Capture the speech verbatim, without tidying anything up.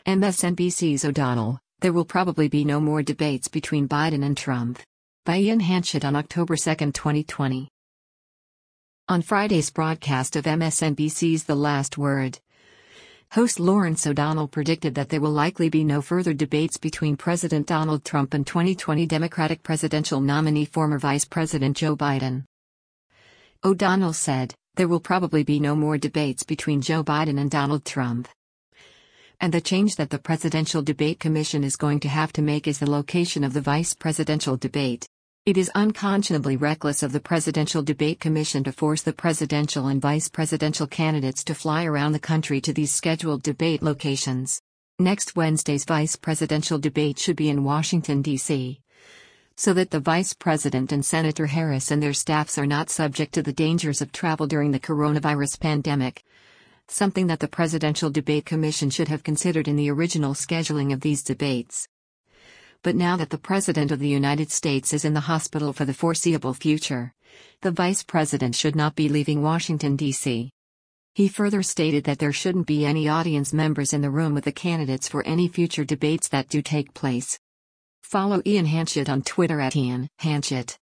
M S N B C's O'Donnell, there will probably be no more debates between Biden and Trump. By Ian Hanchett on October second, twenty twenty. On Friday's broadcast of M S N B C's The Last Word, host Lawrence O'Donnell predicted that there will likely be no further debates between President Donald Trump and twenty twenty Democratic presidential nominee former Vice President Joe Biden. O'Donnell said, "There will probably be no more debates between Joe Biden and Donald Trump. And the change that the Presidential Debate Commission is going to have to make is the location of the vice presidential debate. It is unconscionably reckless of the Presidential Debate Commission to force the presidential and vice presidential candidates to fly around the country to these scheduled debate locations. Next Wednesday's vice presidential debate should be in Washington, D C, so that the Vice President and Senator Harris and their staffs are not subject to the dangers of travel during the coronavirus pandemic, something that the Presidential Debate Commission should have considered in the original scheduling of these debates. But now that the President of the United States is in the hospital for the foreseeable future, the Vice President should not be leaving Washington, D C He further stated that there shouldn't be any audience members in the room with the candidates for any future debates that do take place." Follow Ian Hanchett on Twitter at Ian Hanchett.